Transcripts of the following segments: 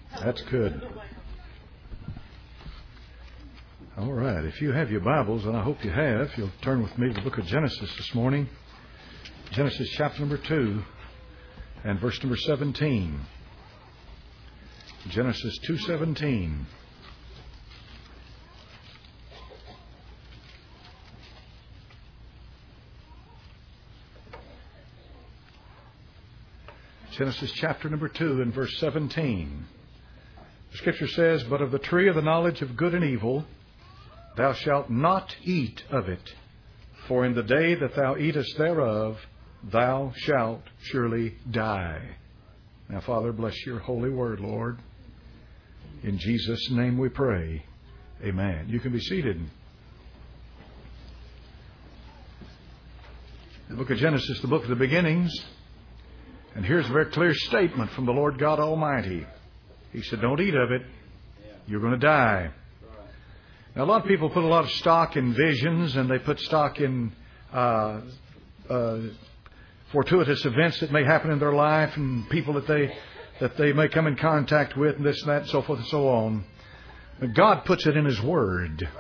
That's good. All right. If you have your Bibles, and I hope you have, you'll turn with me to the book of Genesis this morning. Genesis chapter number 2 and verse number 17. Genesis 2:17. Genesis chapter number 2 and verse 17. The Scripture says, "But of the tree of the knowledge of good and evil thou shalt not eat of it, for in the day that thou eatest thereof thou shalt surely die." Now, Father, bless your holy word, Lord. In Jesus' name we pray. Amen. You can be seated. The book of Genesis, the book of the beginnings. And here's a very clear statement from the Lord God Almighty. He said, don't eat of it. You're going to die. Now, a lot of people put a lot of stock in visions, and they put stock in fortuitous events that may happen in their life and people that they may come in contact with, and this and that and so forth and so on. But God puts it in His Word.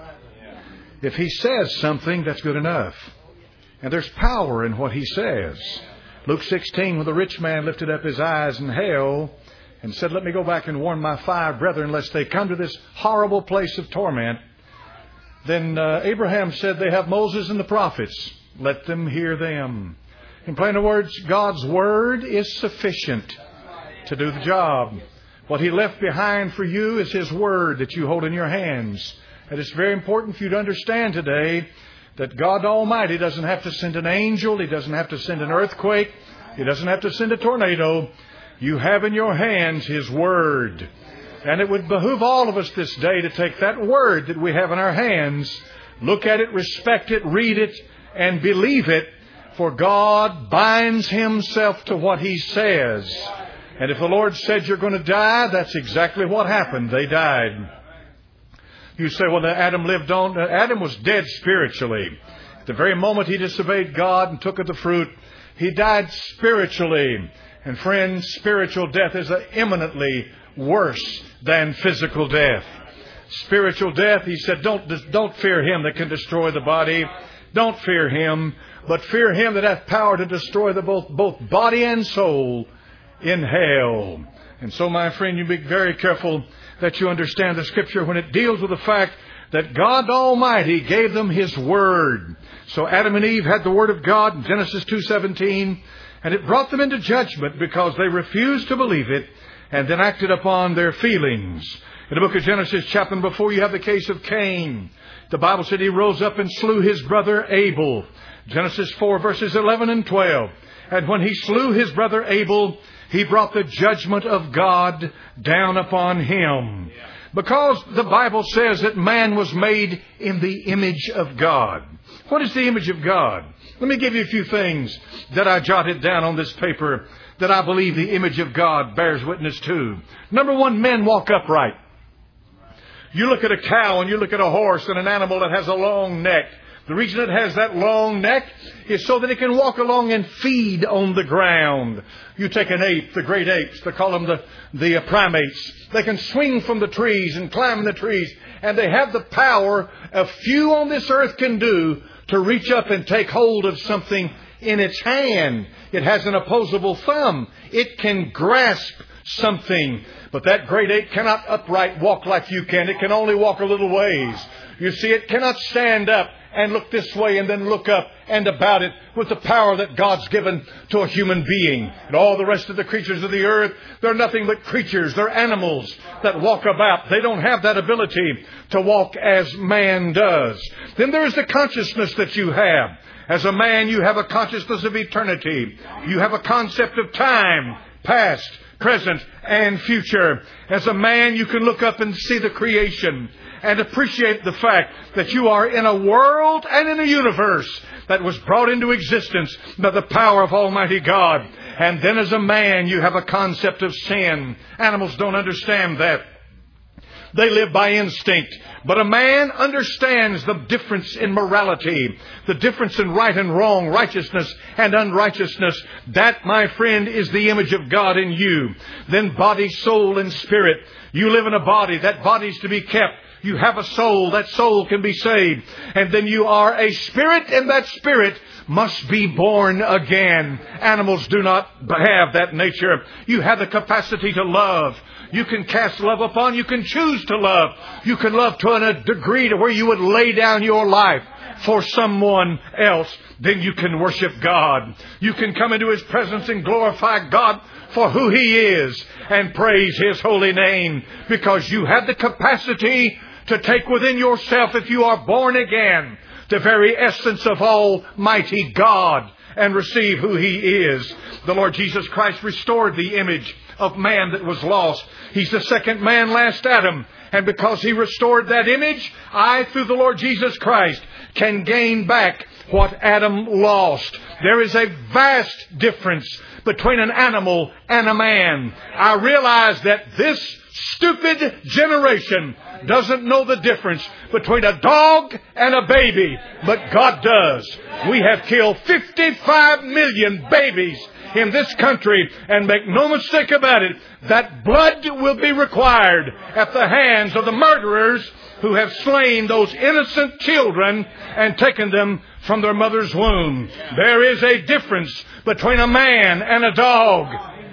If He says something, that's good enough. And there's power in what He says. Luke 16, when the rich man lifted up his eyes in hell and said, "Let me go back and warn my 5 brethren, lest they come to this horrible place of torment." Then Abraham said, "They have Moses and the prophets. Let them hear them." In plain words, God's Word is sufficient to do the job. What He left behind for you is His Word that you hold in your hands. And it's very important for you to understand today that God Almighty doesn't have to send an angel. He doesn't have to send an earthquake. He doesn't have to send a tornado. You have in your hands His Word. And it would behoove all of us this day to take that Word that we have in our hands, look at it, respect it, read it, and believe it. For God binds Himself to what He says. And if the Lord said you're going to die, that's exactly what happened. They died. You say, well, Adam lived on. Adam was dead spiritually. At the very moment he disobeyed God and took of the fruit, he died spiritually. And friends, spiritual death is eminently worse than physical death. Spiritual death, He said, don't fear him that can destroy the body. Don't fear him, but fear Him that hath power to destroy both body and soul in hell. And so, my friend, you be very careful that you understand the Scripture when it deals with the fact that God Almighty gave them His Word. So Adam and Eve had the Word of God in Genesis 2:17, and it brought them into judgment because they refused to believe it and then acted upon their feelings. In the book of Genesis, chapter before, you have the case of Cain. The Bible said he rose up and slew his brother Abel. Genesis 4, verses 11 and 12. And when he slew his brother Abel, he brought the judgment of God down upon him. Because the Bible says that man was made in the image of God. What is the image of God? Let me give you a few things that I jotted down on this paper that I believe the image of God bears witness to. Number one, men walk upright. You look at a cow and you look at a horse and an animal that has a long neck. The reason it has that long neck is so that it can walk along and feed on the ground. You take an ape, the great apes, they call them the primates. They can swing from the trees and climb the trees, and they have the power a few on this earth can do to reach up and take hold of something in its hand. It has an opposable thumb. It can grasp something. But that great ape cannot upright walk like you can. It can only walk a little ways. You see, it cannot stand up and look this way and then look up and about it with the power that God's given to a human being. And all the rest of the creatures of the earth, they're nothing but creatures. They're animals that walk about. They don't have that ability to walk as man does. Then there's the consciousness that you have. As a man, you have a consciousness of eternity. You have a concept of time, past, present, and future. As a man, you can look up and see the creation and appreciate the fact that you are in a world and in a universe that was brought into existence by the power of Almighty God. And then as a man, you have a concept of sin. Animals don't understand that. They live by instinct. But a man understands the difference in morality, the difference in right and wrong, righteousness and unrighteousness. That, my friend, is the image of God in you. Then body, soul, and spirit. You live in a body. That body's to be kept. You have a soul. That soul can be saved. And then you are a spirit, and that spirit must be born again. Animals do not have that nature. You have the capacity to love. You can cast love upon. You can choose to love. You can love to a degree to where you would lay down your life for someone else. Then you can worship God. You can come into His presence and glorify God for who He is and praise His holy name, because you have the capacity to take within yourself, if you are born again, the very essence of Almighty God and receive who He is. The Lord Jesus Christ restored the image of man that was lost. He's the second man, last Adam. And because He restored that image, I, through the Lord Jesus Christ, can gain back what Adam lost. There is a vast difference between an animal and a man. I realize that this stupid generation doesn't know the difference between a dog and a baby, but God does. We have killed 55 million babies in this country, and make no mistake about it, that blood will be required at the hands of the murderers who have slain those innocent children and taken them from their mother's womb. There is a difference between a man and a dog.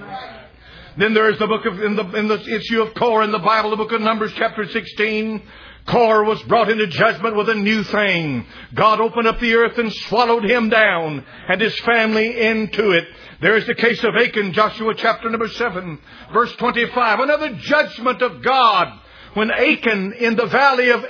Then there is the book of, in the issue of Korah in the Bible, the book of Numbers chapter 16. Korah was brought into judgment with a new thing. God opened up the earth and swallowed him down and his family into it. There is the case of Achan, Joshua chapter number 7, verse 25. Another judgment of God. When Achan in the valley of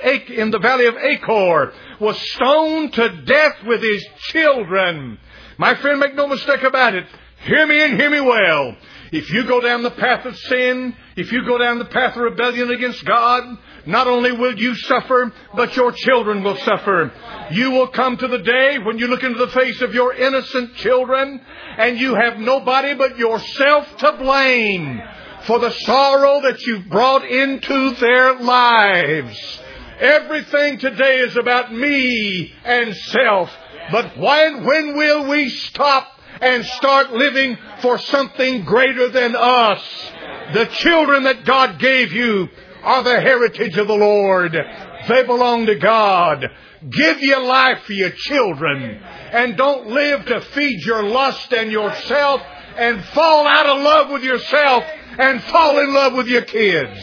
Achor was stoned to death with his children. My friend, make no mistake about it. Hear me and hear me well. If you go down the path of sin, if you go down the path of rebellion against God, not only will you suffer, but your children will suffer. You will come to the day when you look into the face of your innocent children and you have nobody but yourself to blame for the sorrow that you've brought into their lives. Everything today is about me and self. But when will we stop and start living for something greater than us? The children that God gave you are the heritage of the Lord. They belong to God. Give your life for your children. And don't live to feed your lust and yourself and fall out of love with yourself and fall in love with your kids.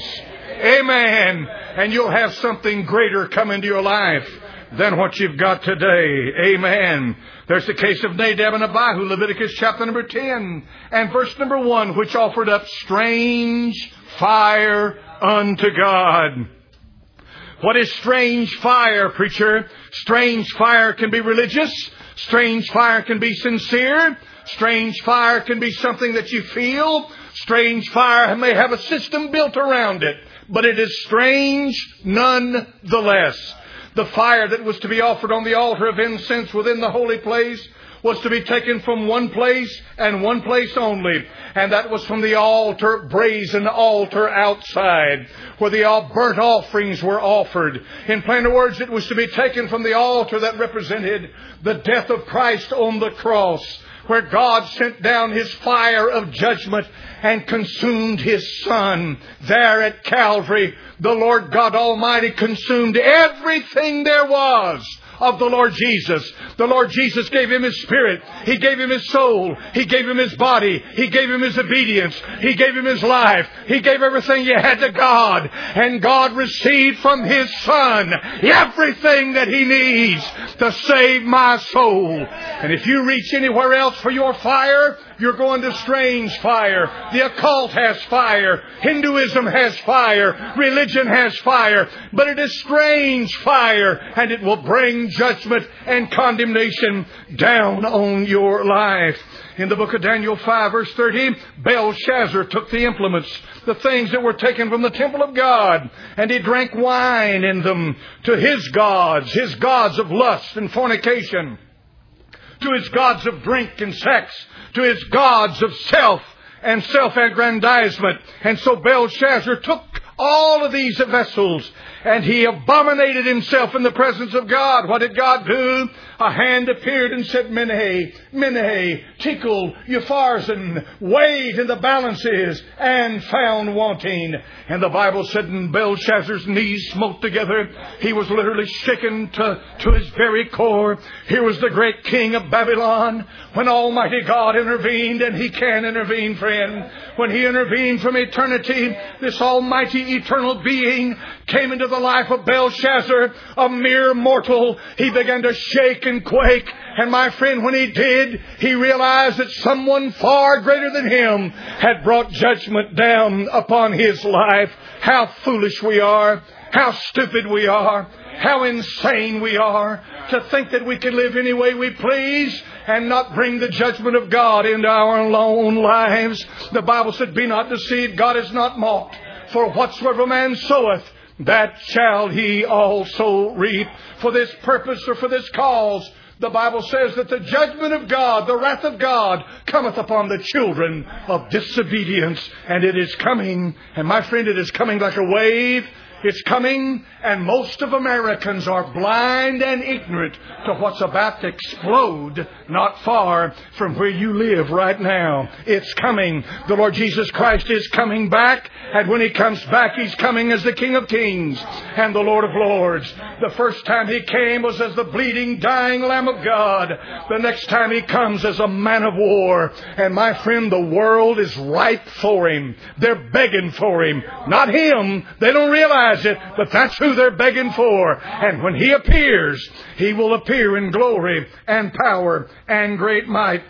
Amen. And you'll have something greater come into your life than what you've got today. Amen. There's the case of Nadab and Abihu, Leviticus chapter number 10 and verse number 1, which offered up strange fire unto God. What is strange fire, preacher? Strange fire can be religious. Strange fire can be sincere. Strange fire can be something that you feel. Strange fire may have a system built around it, but it is strange nonetheless. The fire that was to be offered on the altar of incense within the holy place was to be taken from one place and one place only. And that was from the altar, brazen altar outside, where the burnt offerings were offered. In plain words, it was to be taken from the altar that represented the death of Christ on the cross, where God sent down His fire of judgment and consumed His Son. There at Calvary, the Lord God Almighty consumed everything there was of the Lord Jesus. The Lord Jesus gave Him His Spirit. He gave Him His soul. He gave Him His body. He gave Him His obedience. He gave Him His life. He gave everything He had to God. And God received from His Son everything that He needs to save my soul. And if you reach anywhere else for your fire, you're going to strange fire. The occult has fire. Hinduism has fire. Religion has fire. But it is strange fire, and it will bring judgment and condemnation down on your life. In the book of Daniel 5, verse 30, Belshazzar took the implements, the things that were taken from the temple of God, and he drank wine in them to his gods of lust and fornication, to his gods of drink and sex, to his gods of self and self-aggrandizement. And so Belshazzar took all of these vessels, and he abominated himself in the presence of God. What did God do? A hand appeared and said, Mene, Mene, Tekel, Upharsin, weighed in the balances and found wanting. And the Bible said, and Belshazzar's knees smote together. He was literally shaken to his very core. Here was the great king of Babylon, when Almighty God intervened, and He can intervene, friend. When He intervened from eternity, this almighty eternal being came into the life of Belshazzar, a mere mortal. He began to shake and quake. And my friend, when he did, he realized that someone far greater than him had brought judgment down upon his life. How foolish we are. How stupid we are. How insane we are to think that we can live any way we please and not bring the judgment of God into our own lives. The Bible said, be not deceived. God is not mocked. For whatsoever man soweth, that shall he also reap. For this purpose or for this cause, the Bible says that the judgment of God, the wrath of God, cometh upon the children of disobedience. And it is coming. And my friend, it is coming like a wave. It's coming, and most of Americans are blind and ignorant to what's about to explode not far from where you live right now. It's coming. The Lord Jesus Christ is coming back, and when He comes back, He's coming as the King of Kings and the Lord of Lords. The first time He came was as the bleeding, dying Lamb of God. The next time He comes as a man of war. And my friend, the world is ripe for Him. They're begging for Him. Not Him. They don't realize it, but that's who they're begging for. And when He appears, He will appear in glory and power and great might.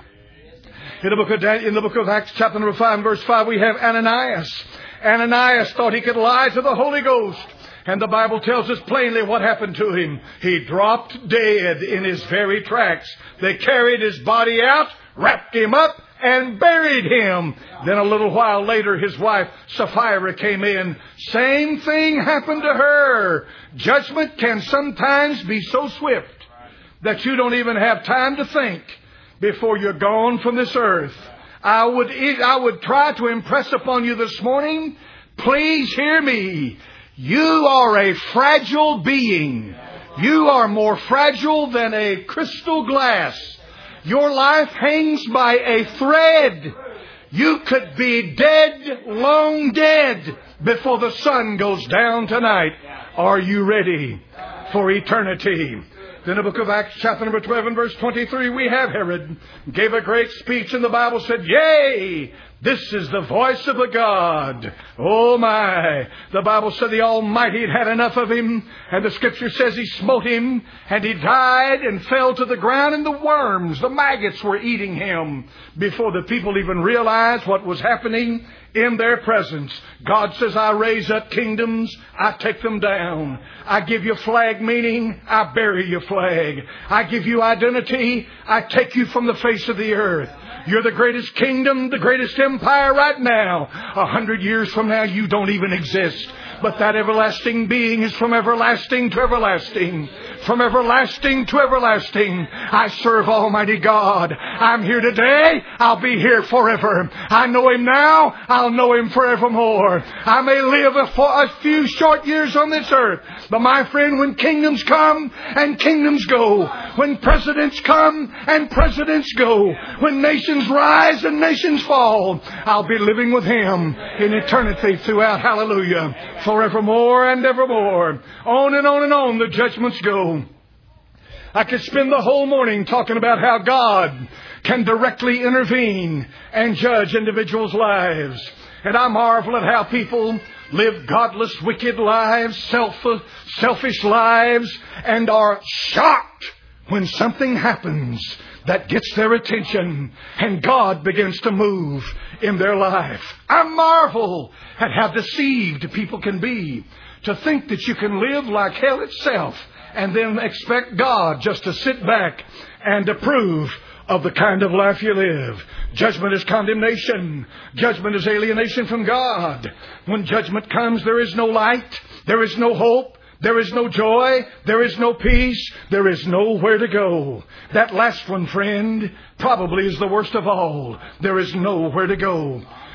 In the book of Acts, chapter number 5, verse 5, we have Ananias. Ananias thought he could lie to the Holy Ghost. And the Bible tells us plainly what happened to him. He dropped dead in his very tracks. They carried his body out, wrapped him up, and buried him. Then a little while later, his wife Sapphira came in. Same thing happened to her. Judgment can sometimes be so swift that you don't even have time to think before you're gone from this earth. I would try to impress upon you this morning, please hear me. You are a fragile being. You are more fragile than a crystal glass. Your life hangs by a thread. You could be dead, long dead, before the sun goes down tonight. Are you ready for eternity? Then the book of Acts, chapter number 12 and verse 23, we have Herod gave a great speech, and the Bible said, yea, this is the voice of a God. Oh my. The Bible said the Almighty had had enough of him. And the Scripture says He smote him, and he died and fell to the ground, and the worms, the maggots, were eating him before the people even realized what was happening in their presence. God says, I raise up kingdoms, I take them down. I give you flag meaning, I bury your flag. I give you identity, I take you from the face of the earth. You're the greatest kingdom, the greatest empire right now. 100 years from now, you don't even exist. But that everlasting being is from everlasting to everlasting. From everlasting to everlasting. I serve Almighty God. I'm here today. I'll be here forever. I know Him now. I'll know Him forevermore. I may live for a few short years on this earth. But my friend, when kingdoms come and kingdoms go, when presidents come and presidents go, when nations rise and nations fall, I'll be living with Him in eternity throughout. Hallelujah. Forevermore and evermore. On and on and on the judgments go. I could spend the whole morning talking about how God can directly intervene and judge individuals' lives. And I marvel at how people live godless, wicked lives, selfish lives, and are shocked when something happens that gets their attention and God begins to move in their life. I marvel at how deceived people can be to think that you can live like hell itself and then expect God just to sit back and approve of the kind of life you live. Judgment is condemnation. Judgment is alienation from God. When judgment comes, there is no light. There is no hope. There is no joy. There is no peace. There is nowhere to go. That last one, friend, probably is the worst of all. There is nowhere to go.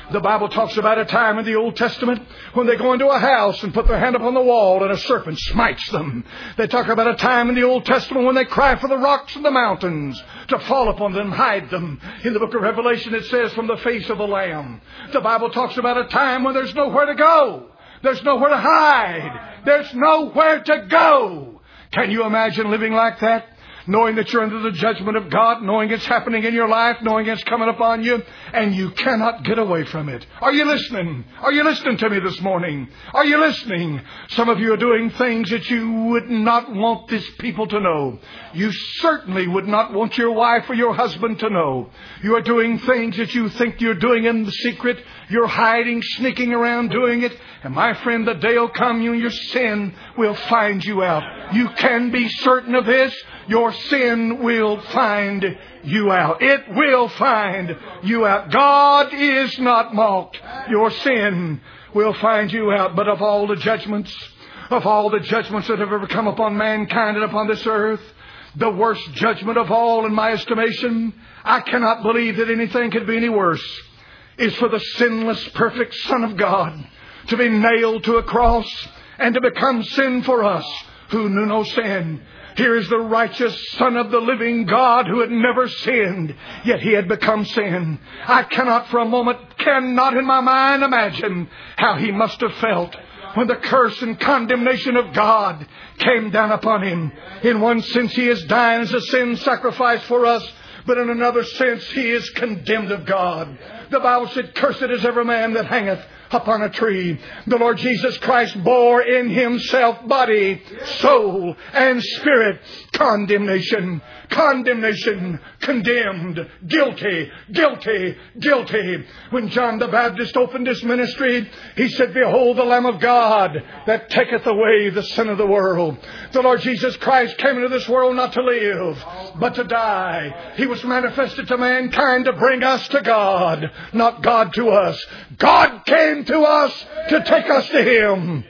The Bible talks about a time in the Old Testament when they go into a house and put their hand upon the wall and a serpent smites them. They talk about a time in the Old Testament when they cry for the rocks and the mountains to fall upon them, hide them. In the book of Revelation it says, from the face of the Lamb. The Bible talks about a time when there's nowhere to go. There's nowhere to hide. There's nowhere to go. Can you imagine living like that? Knowing that you're under the judgment of God, knowing it's happening in your life, knowing it's coming upon you, and you cannot get away from it. Are you listening? Are you listening to me this morning? Are you listening? Some of you are doing things that you would not want these people to know. You certainly would not want your wife or your husband to know. You are doing things that you think you're doing in the secret. You're hiding, sneaking around doing it. And my friend, the day will come, your sin will find you out. You can be certain of this. Your sin will find you out. It will find you out. God is not mocked. Your sin will find you out. But of all the judgments that have ever come upon mankind and upon this earth, the worst judgment of all in my estimation, I cannot believe that anything could be any worse, is for the sinless, perfect Son of God to be nailed to a cross and to become sin for us who knew no sin. Here is the righteous Son of the living God who had never sinned, yet He had become sin. I cannot for a moment, cannot in my mind imagine how He must have felt when the curse and condemnation of God came down upon Him. In one sense, He is dying as a sin sacrifice for us, but in another sense, He is condemned of God. The Bible said, cursed is every man that hangeth upon a tree. The Lord Jesus Christ bore in Himself body, soul, and spirit condemnation. Condemnation, condemned, guilty, guilty, guilty. When John the Baptist opened his ministry, he said, behold the Lamb of God that taketh away the sin of the world. The Lord Jesus Christ came into this world not to live, but to die. He was manifested to mankind to bring us to God, not God to us. God came to us to take us to Him.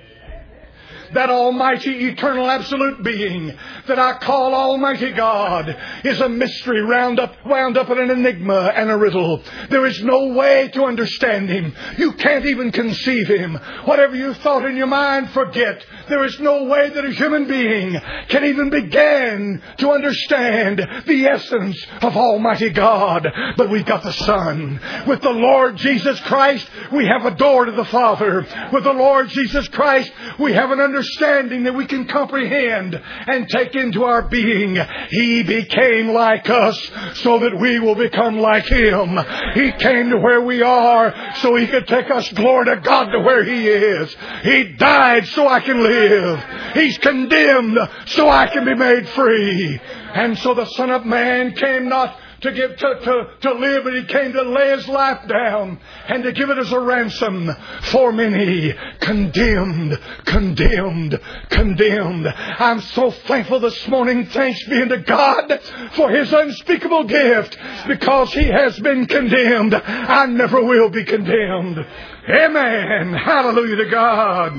That almighty, eternal, absolute being that I call Almighty God is a mystery wound up in an enigma and a riddle. There is no way to understand Him. You can't even conceive Him. Whatever you thought in your mind, forget. There is no way that a human being can even begin to understand the essence of Almighty God. But we've got the Son. With the Lord Jesus Christ, we have a door to the Father. With the Lord Jesus Christ, we have an understanding that we can comprehend and take into our being. He became like us so that we will become like Him. He came to where we are so He could take us, glory to God, to where He is. He died so I can live. He's condemned so I can be made free. And so the Son of Man came not to live, but He came to lay His life down and to give it as a ransom for many. Condemned, condemned, condemned. I'm so thankful this morning, thanks be unto God for His unspeakable gift, because He has been condemned. I never will be condemned. Amen. Hallelujah to God.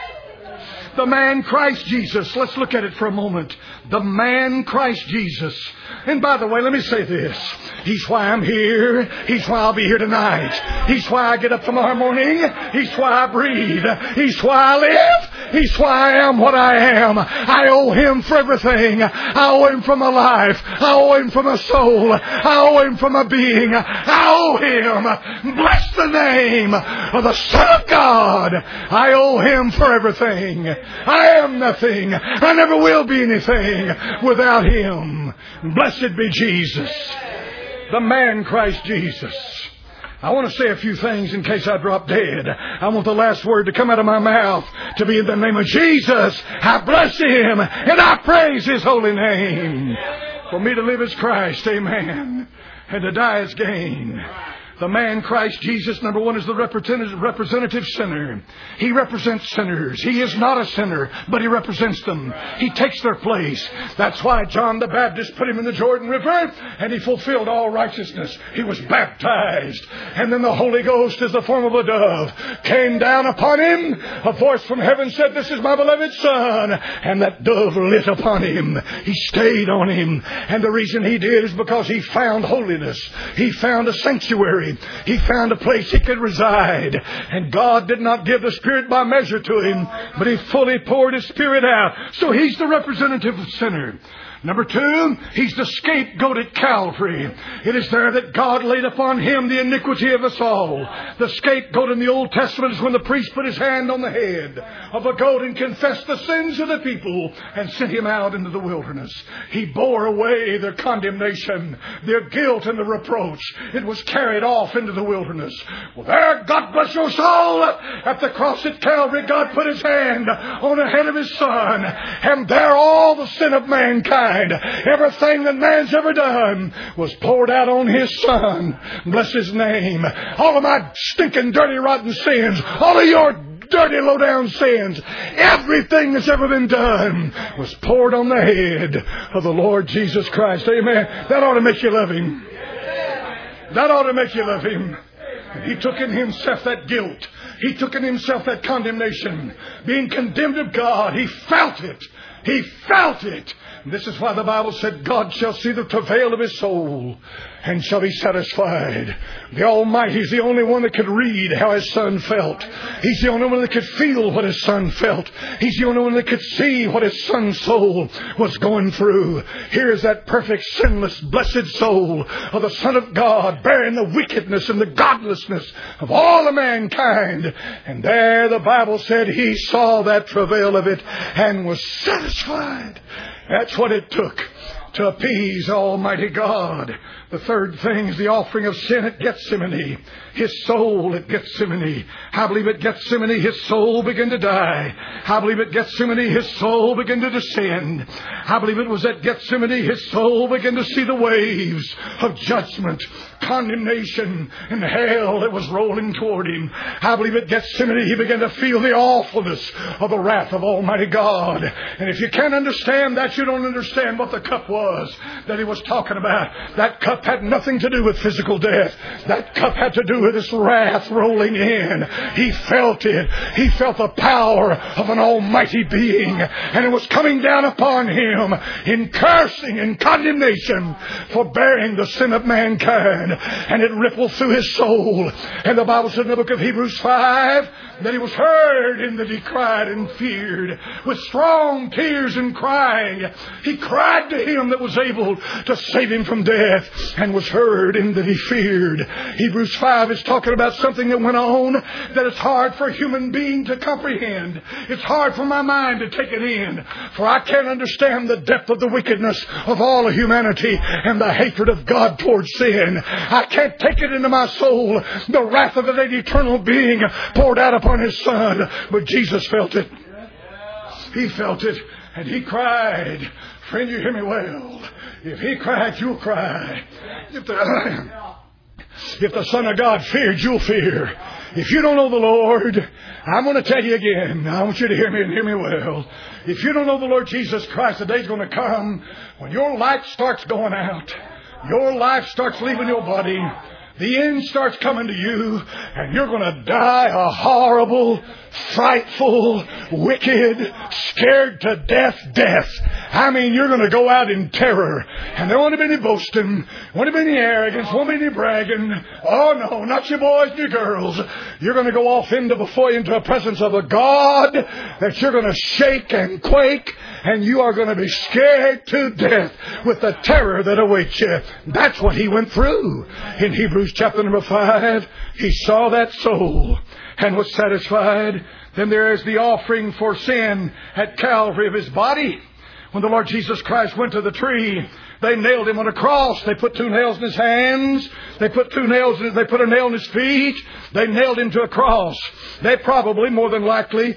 The man Christ Jesus. Let's look at it for a moment. The man Christ Jesus. And by the way, let me say this. He's why I'm here. He's why I'll be here tonight. He's why I get up tomorrow morning. He's why I breathe. He's why I live. He's why I am what I am. I owe Him for everything. I owe Him for my life. I owe Him for my soul. I owe Him for my being. I owe Him. Bless the name of the Son of God. I owe Him for everything. I am nothing. I never will be anything without Him. Blessed be Jesus. The man Christ Jesus. I want to say a few things in case I drop dead. I want the last word to come out of my mouth to be in the name of Jesus. I bless Him and I praise His holy name. For me to live as Christ, amen, and to die as gain. The man Christ Jesus, number one, is the representative sinner. He represents sinners. He is not a sinner, but He represents them. He takes their place. That's why John the Baptist put Him in the Jordan River, and he fulfilled all righteousness. He was baptized. And then the Holy Ghost, as the form of a dove, came down upon Him. A voice from heaven said, "This is my beloved Son." And that dove lit upon Him. He stayed on Him. And the reason He did is because He found holiness. He found a sanctuary. Calvary, he found a place he could reside. And God did not give the Spirit by measure to him, but he fully poured his Spirit out. So he's the representative of the sinner. Number two, he's the scapegoat at Calvary. It is there that God laid upon him the iniquity of us all. The scapegoat in the Old Testament is when the priest put his hand on the head of a goat and confessed the sins of the people and sent him out into the wilderness. He bore away their condemnation, their guilt and the reproach. It was carried off into the wilderness. Well, there, God bless your soul, at the cross at Calvary, God put his hand on the head of his Son. And there all the sin of mankind, everything that man's ever done, was poured out on his Son. Bless his name. All of my stinking, dirty, rotten sins, all of your dirty, low-down sins, everything that's ever been done was poured on the head of the Lord Jesus Christ. Amen. That ought to make you love him. That ought to make you love him. He took in himself that guilt. He took in himself that condemnation. Being condemned of God, he felt it. He felt it. This is why the Bible said, God shall see the travail of his soul and shall be satisfied. The Almighty is the only one that could read how his Son felt. He's the only one that could feel what his Son felt. He's the only one that could see what his Son's soul was going through. Here's that perfect, sinless, blessed soul of the Son of God, bearing the wickedness and the godlessness of all of mankind. And there the Bible said he saw that travail of it and was satisfied. That's what it took to appease Almighty God. The third thing is the offering of sin at Gethsemane. His soul at Gethsemane. I believe at Gethsemane his soul began to die. I believe at Gethsemane his soul began to descend. I believe it was at Gethsemane his soul began to see the waves of judgment, condemnation, and hell that was rolling toward him. I believe at Gethsemane he began to feel the awfulness of the wrath of Almighty God. And if you can't understand that, you don't understand what the cup was that he was talking about. That cup had nothing to do with physical death. That cup had to do with his wrath rolling in. He felt it. He felt the power of an almighty being. And it was coming down upon him in cursing and condemnation for bearing the sin of mankind. And it rippled through his soul. And the Bible said in the book of Hebrews 5 that he was heard in that he cried and feared with strong tears and crying. He cried to him that was able to save him from death and was heard in that he feared. Hebrews 5 is talking about something that went on that is hard for a human being to comprehend. It's hard for my mind to take it in, for I can't understand the depth of the wickedness of all of humanity and the hatred of God towards sin. I can't take it into my soul, the wrath of that eternal being poured out upon his Son. But Jesus felt it. He felt it, and he cried. Friend, you hear me well. If he cried, you'll cry. If the Son of God feared, you'll fear. If you don't know the Lord, I'm going to tell you again. I want you to hear me and hear me well. If you don't know the Lord Jesus Christ, the day's going to come when your light starts going out. Your life starts leaving your body. The end starts coming to you, and you're going to die a horrible, frightful, wicked, scared to death. I mean, you're going to go out in terror, and there won't be any boasting, won't be any arrogance, won't be any bragging. Oh no, not you boys and you girls. You're going to go off into the presence of a God that you're going to shake and quake, and you are going to be scared to death with the terror that awaits you. That's what he went through. In Hebrews chapter number 5, he saw that soul and was satisfied. Then there is the offering for sin at Calvary of his body. When the Lord Jesus Christ went to the tree, they nailed him on a cross. They put 2 nails in his hands. They put a nail in his feet. They nailed him to a cross. They probably, more than likely,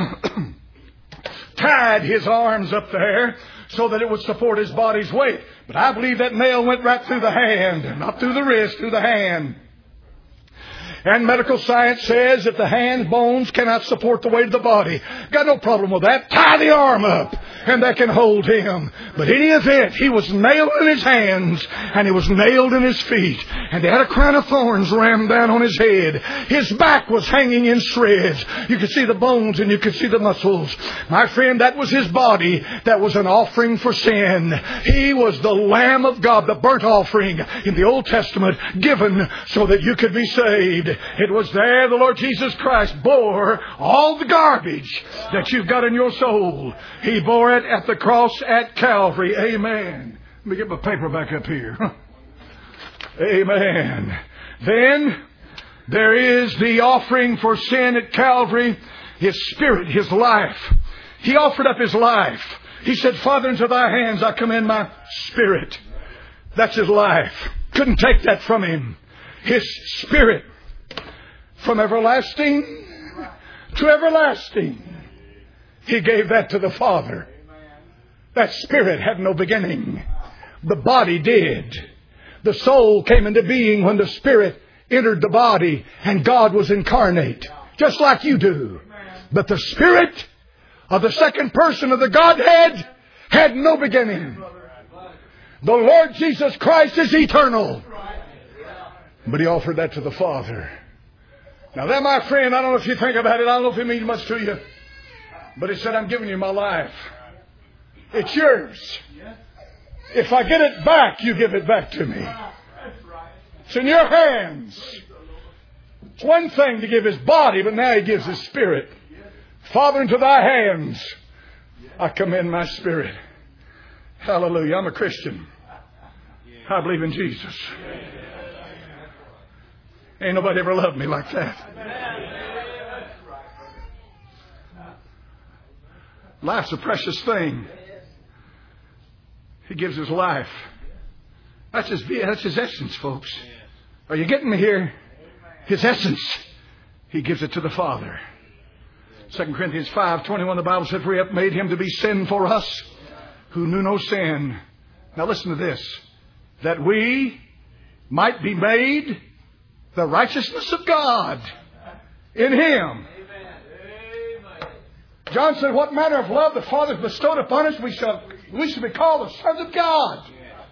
tied his arms up there so that it would support his body's weight. But I believe that nail went right through the hand, not through the wrist, through the hand. And medical science says that the hand bones cannot support the weight of the body. Got no problem with that. Tie the arm up and that can hold him. But in any event, he was nailed in his hands and he was nailed in his feet. And they had a crown of thorns rammed down on his head. His back was hanging in shreds. You could see the bones and you could see the muscles. My friend, that was his body. That was an offering for sin. He was the Lamb of God, the burnt offering in the Old Testament, given so that you could be saved. It was there the Lord Jesus Christ bore all the garbage that you've got in your soul. He bore it at the cross at Calvary. Amen. Let me get my paper back up here. Amen. Then there is the offering for sin at Calvary. His spirit, his life. He offered up his life. He said, Father, into thy hands I commend my spirit. That's his life. Couldn't take that from him. His spirit. From everlasting to everlasting. He gave that to the Father. That spirit had no beginning. The body did. The soul came into being when the spirit entered the body and God was incarnate. Just like you do. But the spirit of the second person of the Godhead had no beginning. The Lord Jesus Christ is eternal. But He offered that to the Father. Now that, my friend, I don't know if you think about it. I don't know if it means much to you. But He said, I'm giving you my life. It's yours. If I get it back, you give it back to me. It's in your hands. It's one thing to give His body, but now He gives His spirit. Father, into thy hands I commend my spirit. Hallelujah. I'm a Christian. I believe in Jesus. Ain't nobody ever loved me like that. Life's a precious thing. He gives His life. That's His essence, folks. Are you getting me here? His essence. He gives it to the Father. 2 Corinthians 5:21, the Bible said, for He hath made Him to be sin for us, who knew no sin. Now listen to this. That we might be made the righteousness of God in Him. John said, what manner of love the Father has bestowed upon us, we shall be called the sons of God.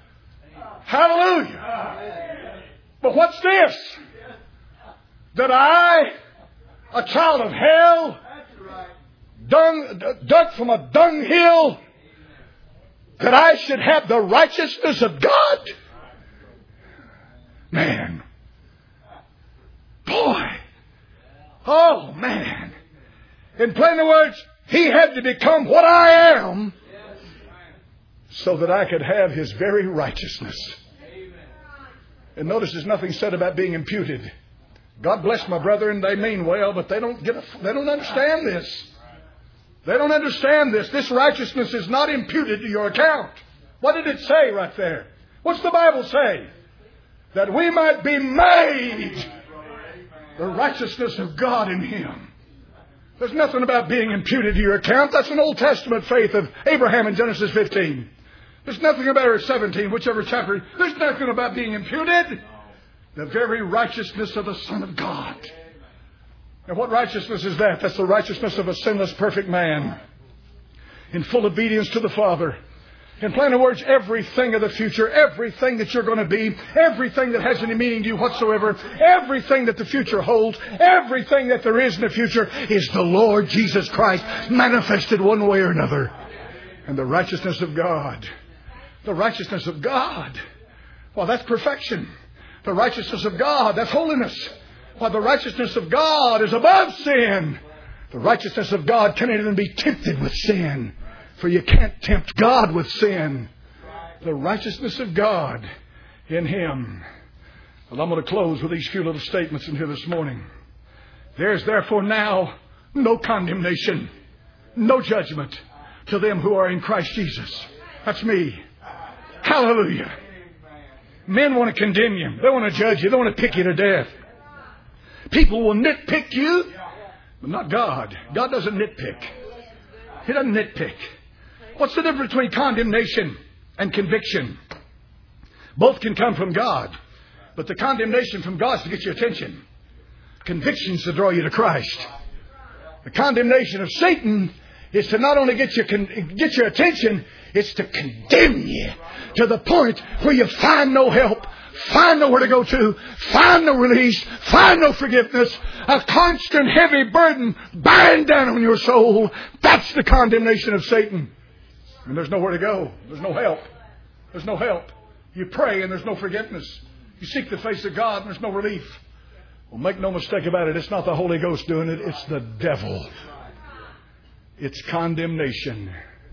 Hallelujah. But what's this? That I, a child of hell, dug from a dunghill, that I should have the righteousness of God? Man. Boy. Oh, man. In plain words, He had to become what I am so that I could have His very righteousness. And notice there's nothing said about being imputed. God bless my brethren, they mean well, but they don't understand this. They don't understand this. This righteousness is not imputed to your account. What did it say right there? What's the Bible say? That we might be made the righteousness of God in Him. There's nothing about being imputed to your account. That's an Old Testament faith of Abraham in Genesis 15. There's nothing about or 17, whichever chapter. There's nothing about being imputed. The very righteousness of the Son of God. And what righteousness is that? That's the righteousness of a sinless, perfect man. In full obedience to the Father. In plain words, everything of the future, everything that you're going to be, everything that has any meaning to you whatsoever, everything that the future holds, everything that there is in the future is the Lord Jesus Christ manifested one way or another. And the righteousness of God. The righteousness of God. Well, that's perfection. The righteousness of God, that's holiness. Well, the righteousness of God is above sin. The righteousness of God cannot even be tempted with sin. For you can't tempt God with sin. The righteousness of God in Him. Well, I'm going to close with these few little statements in here this morning. There's therefore now no condemnation, no judgment to them who are in Christ Jesus. That's me. Hallelujah. Men want to condemn you. They want to judge you. They want to pick you to death. People will nitpick you, but not God. God doesn't nitpick. He doesn't nitpick. What's the difference between condemnation and conviction? Both can come from God. But the condemnation from God is to get your attention. Conviction's to draw you to Christ. The condemnation of Satan is to not only get your attention, it's to condemn you to the point where you find no help, find nowhere to go to, find no release, find no forgiveness, a constant heavy burden bearing down on your soul. That's the condemnation of Satan. And there's nowhere to go. There's no help. There's no help. You pray and there's no forgiveness. You seek the face of God and there's no relief. Well, make no mistake about it. It's not the Holy Ghost doing it. It's the devil. It's condemnation.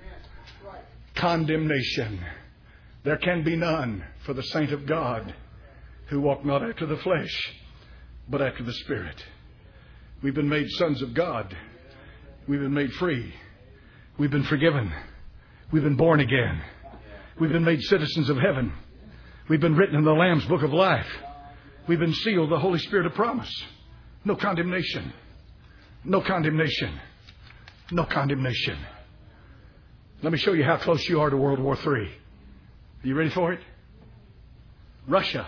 Condemnation. There can be none for the saint of God who walk not after the flesh, but after the Spirit. We've been made sons of God. We've been made free. We've been forgiven. We've been born again. We've been made citizens of heaven. We've been written in the Lamb's book of life. We've been sealed the Holy Spirit of promise. No condemnation. No condemnation. No condemnation. Let me show you how close you are to World War III. Are you ready for it? Russia.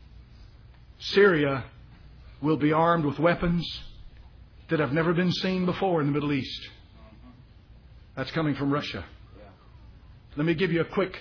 Syria will be armed with weapons that have never been seen before in the Middle East. That's coming from Russia. Let me give you a quick,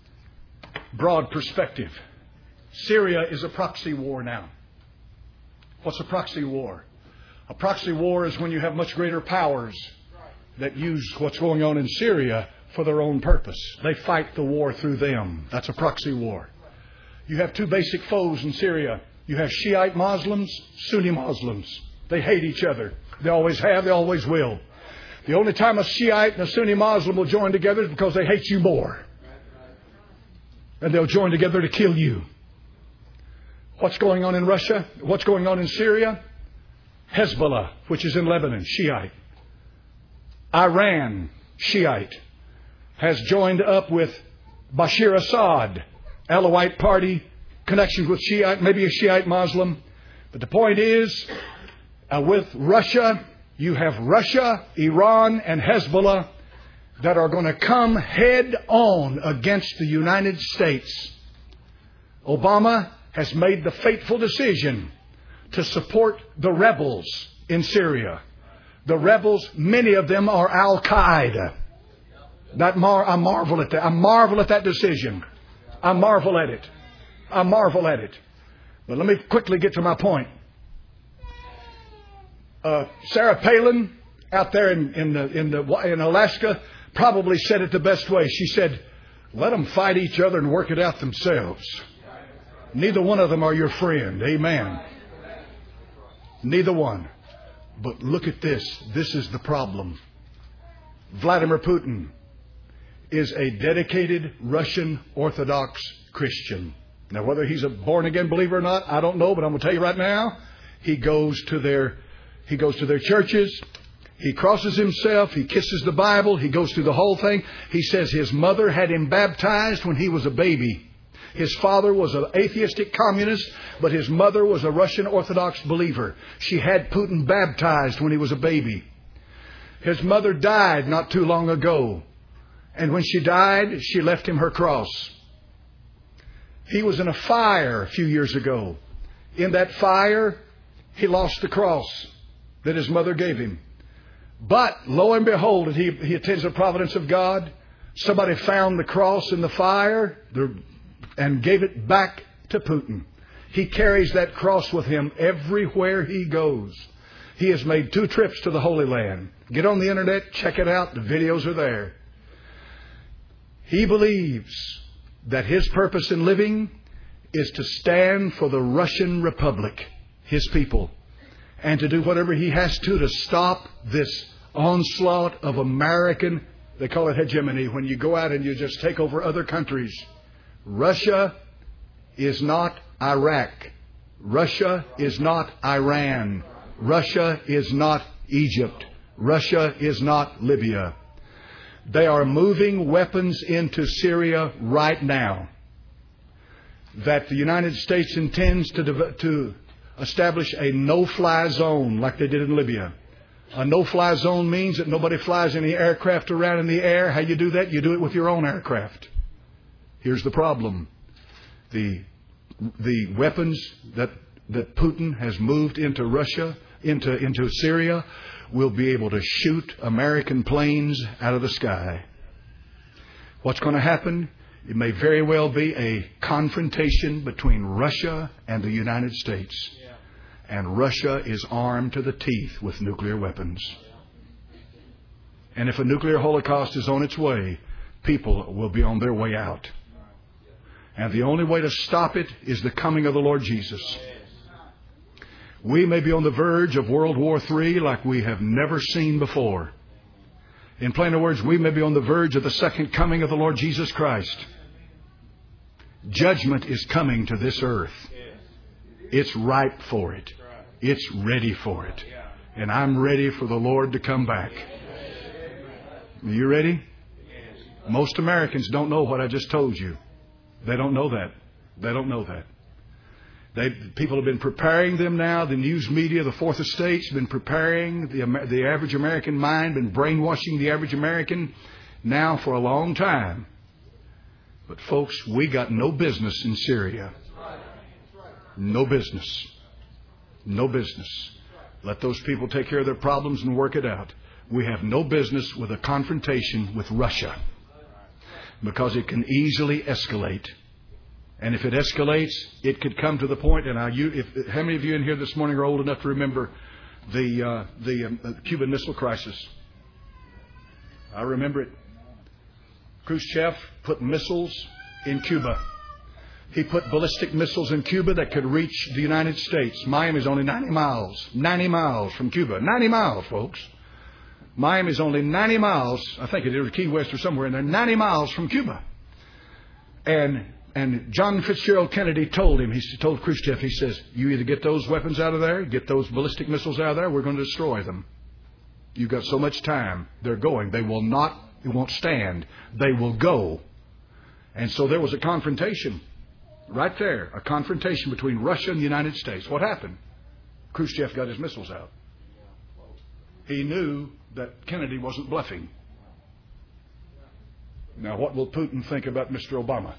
broad perspective. Syria is a proxy war now. What's a proxy war? A proxy war is when you have much greater powers that use what's going on in Syria for their own purpose. They fight the war through them. That's a proxy war. You have two basic foes in Syria. You have Shiite Muslims, Sunni Muslims. They hate each other. They always have, they always will. The only time a Shiite and a Sunni Muslim will join together is because they hate you more. And they'll join together to kill you. What's going on in Russia? What's going on in Syria? Hezbollah, which is in Lebanon, Shiite. Iran, Shiite, has joined up with Bashar Assad, Alawite party, connections with Shiite, maybe a Shiite Muslim. But the point is, with Russia, you have Russia, Iran, and Hezbollah that are going to come head on against the United States. Obama has made the fateful decision to support the rebels in Syria. The rebels, many of them are Al-Qaeda. I marvel at that. I marvel at that decision. I marvel at it. I marvel at it. But let me quickly get to my point. Sarah Palin out there in Alaska probably said it the best way. She said, "Let them fight each other and work it out themselves. Neither one of them are your friend." Amen. Neither one. But look at this. This is the problem. Vladimir Putin is a dedicated Russian Orthodox Christian. Now, whether he's a born-again believer or not, I don't know, but I'm going to tell you right now, he goes to their churches. He crosses himself. He kisses the Bible. He goes through the whole thing. He says his mother had him baptized when he was a baby. His father was an atheistic communist, but his mother was a Russian Orthodox believer. She had Putin baptized when he was a baby. His mother died not too long ago. And when she died, she left him her cross. He was in a fire a few years ago. In that fire, he lost the cross that his mother gave him. But lo and behold, and he attends the providence of God, somebody found the cross in the fire and gave it back to Putin. He carries that cross with him everywhere he goes. He has made 2 trips to the Holy Land. Get on the internet, check it out. The videos are there. He believes that his purpose in living is to stand for the Russian Republic, his people, and to do whatever he has to stop this onslaught of American, they call it hegemony, when you go out and you just take over other countries. Russia is not Iraq. Russia is not Iran. Russia is not Egypt. Russia is not Libya. They are moving weapons into Syria right now that the United States intends to establish a no-fly zone like they did in Libya. A no-fly zone means that nobody flies any aircraft around in the air. How you do that? You do it with your own aircraft. Here's the problem. The weapons that that Putin has moved into Russia, into Syria, will be able to shoot American planes out of the sky. What's going to happen? It may very well be a confrontation between Russia and the United States. And Russia is armed to the teeth with nuclear weapons. And if a nuclear holocaust is on its way, people will be on their way out. And the only way to stop it is the coming of the Lord Jesus. We may be on the verge of World War III like we have never seen before. In plainer words, we may be on the verge of the second coming of the Lord Jesus Christ. Judgment is coming to this earth. It's ripe for it. It's ready for it. And I'm ready for the Lord to come back. Are you ready? Most Americans don't know what I just told you. They don't know that. They don't know that. People have been preparing them now. The news media, the Fourth Estate's been preparing the average American mind, been brainwashing the average American now for a long time. But folks, we got no business in Syria. No business. No business. Let those people take care of their problems and work it out. We have no business with a confrontation with Russia, because it can easily escalate. And if it escalates, it could come to the point. And how many of you in here this morning are old enough to remember the Cuban Missile Crisis? I remember it. Khrushchev put missiles in Cuba. He put ballistic missiles in Cuba that could reach the United States. Miami's only 90 miles. 90 miles from Cuba. 90 miles, folks. Miami's only 90 miles. I think it was Key West or somewhere in there. 90 miles from Cuba. And John Fitzgerald Kennedy told him, he told Khrushchev, he says, you either get those weapons out of there, get those ballistic missiles out of there, we're going to destroy them. You've got so much time. They're going. They will not, it won't stand. They will go. And so there was a confrontation. Right there, a confrontation between Russia and the United States. What happened? Khrushchev got his missiles out. He knew that Kennedy wasn't bluffing. Now, what will Putin think about Mr. Obama?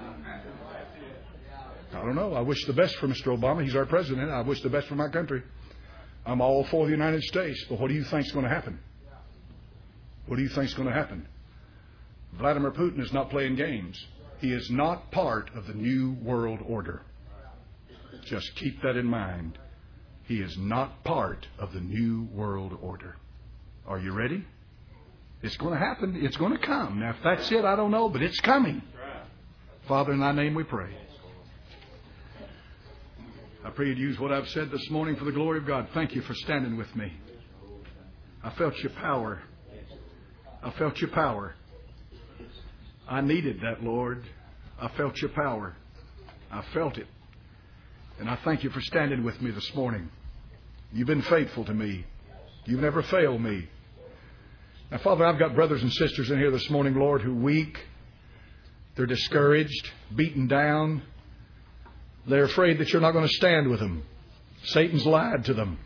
I don't know. I wish the best for Mr. Obama. He's our president. I wish the best for my country. I'm all for the United States. But what do you think is going to happen? What do you think is going to happen? Vladimir Putin is not playing games. He is not part of the New World Order. Just keep that in mind. He is not part of the New World Order. Are you ready? It's going to happen. It's going to come. Now, if that's it, I don't know, but it's coming. Father, in thy name we pray. I pray you to use what I've said this morning for the glory of God. Thank you for standing with me. I felt your power. I felt your power. I needed that, Lord. I felt your power. I felt it. And I thank you for standing with me this morning. You've been faithful to me. You've never failed me. Now, Father, I've got brothers and sisters in here this morning, Lord, who are weak. They're discouraged, beaten down. They're afraid that you're not going to stand with them. Satan's lied to them.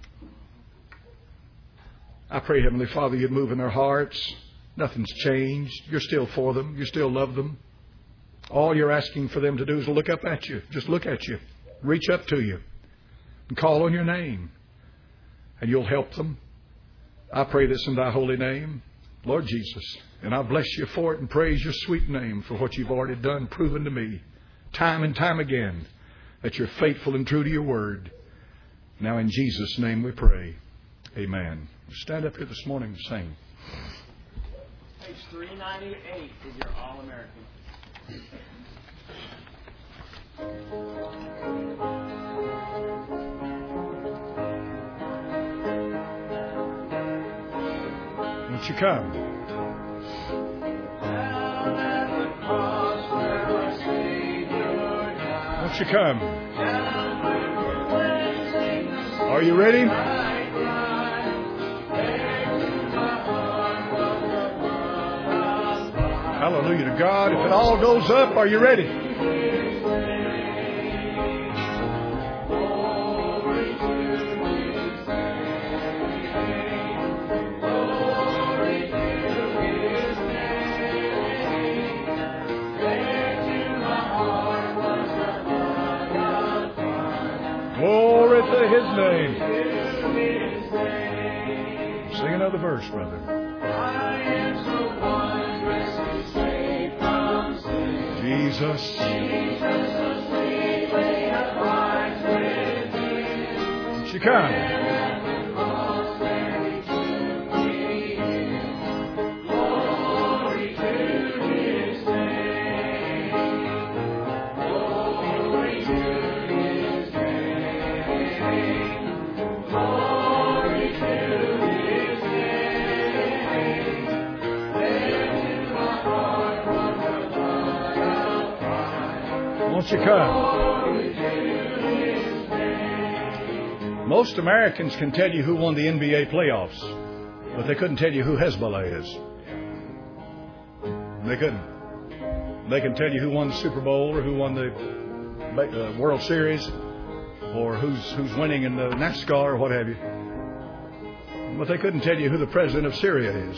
I pray, Heavenly Father, you'd move in their hearts. Nothing's changed. You're still for them. You still love them. All you're asking for them to do is look up at you. Just look at you. Reach up to you. And call on your name. And you'll help them. I pray this in thy holy name, Lord Jesus. And I bless you for it and praise your sweet name for what you've already done, proven to me, time and time again, that you're faithful and true to your word. Now in Jesus' name we pray. Amen. Stand up here this morning and sing. Page 398 is your All-American. Won't you come? Won't you come? Are you ready? Hallelujah to God. If it all goes up, are you ready? Oh, His name. Sing another verse, brother. Jesus. She comes. Won't you come? Most Americans can tell you who won the NBA playoffs, but they couldn't tell you who Hezbollah is. They couldn't. They can tell you who won the Super Bowl or who won the World Series or who's winning in the NASCAR or what have you. But they couldn't tell you who the president of Syria is.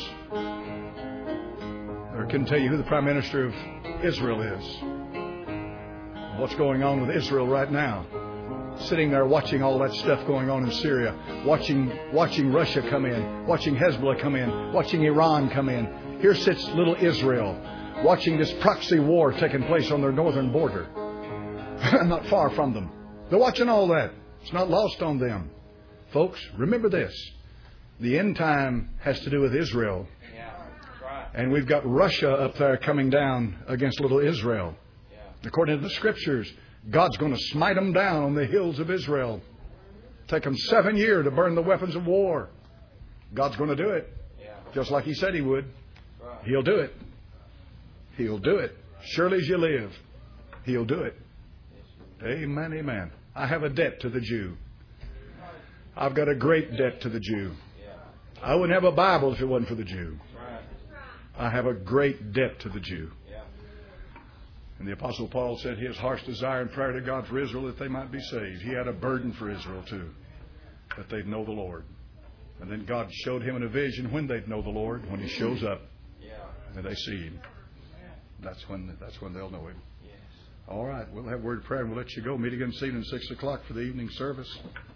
Or couldn't tell you who the prime minister of Israel is. What's going on with Israel right now? Sitting there watching all that stuff going on in Syria, watching Russia come in, watching Hezbollah come in, watching Iran come in. Here sits little Israel, watching this proxy war taking place on their northern border, not far from them. They're watching all that. It's not lost on them. Folks, remember this. The end time has to do with Israel. And we've got Russia up there coming down against little Israel. According to the Scriptures, God's going to smite them down on the hills of Israel. Take them 7 years to burn the weapons of war. God's going to do it. Just like He said He would. He'll do it. He'll do it. Surely as you live, He'll do it. Amen, amen. I have a debt to the Jew. I've got a great debt to the Jew. I wouldn't have a Bible if it wasn't for the Jew. I have a great debt to the Jew. And the Apostle Paul said his heart's desire and prayer to God for Israel that they might be saved. He had a burden for Israel too, that they'd know the Lord. And then God showed him in a vision when they'd know the Lord, when He shows up and they see Him. That's when they'll know Him. All right, we'll have a word of prayer and we'll let you go. Meet again this evening at 6 o'clock for the evening service.